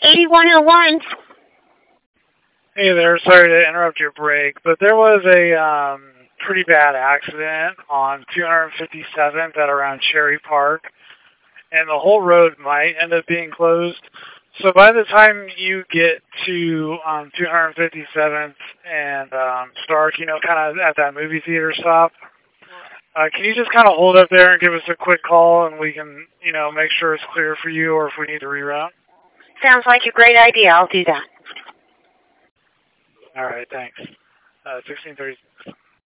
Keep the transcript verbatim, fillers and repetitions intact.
eighty-one oh one. Hey there, sorry to interrupt your break, but there was a um, pretty bad accident on two fifty-seventh at around Cherry Park, and the whole road might end up being closed. So by the time you get to um, two fifty-seventh and um, Stark, you know, kind of at that movie theater stop, uh, can you just kind of hold up there and give us a quick call, and we can, you know, make sure it's clear for you, or if we need to reroute? Sounds like a great idea. I'll do that. All right, thanks. Uh, sixteen thirty.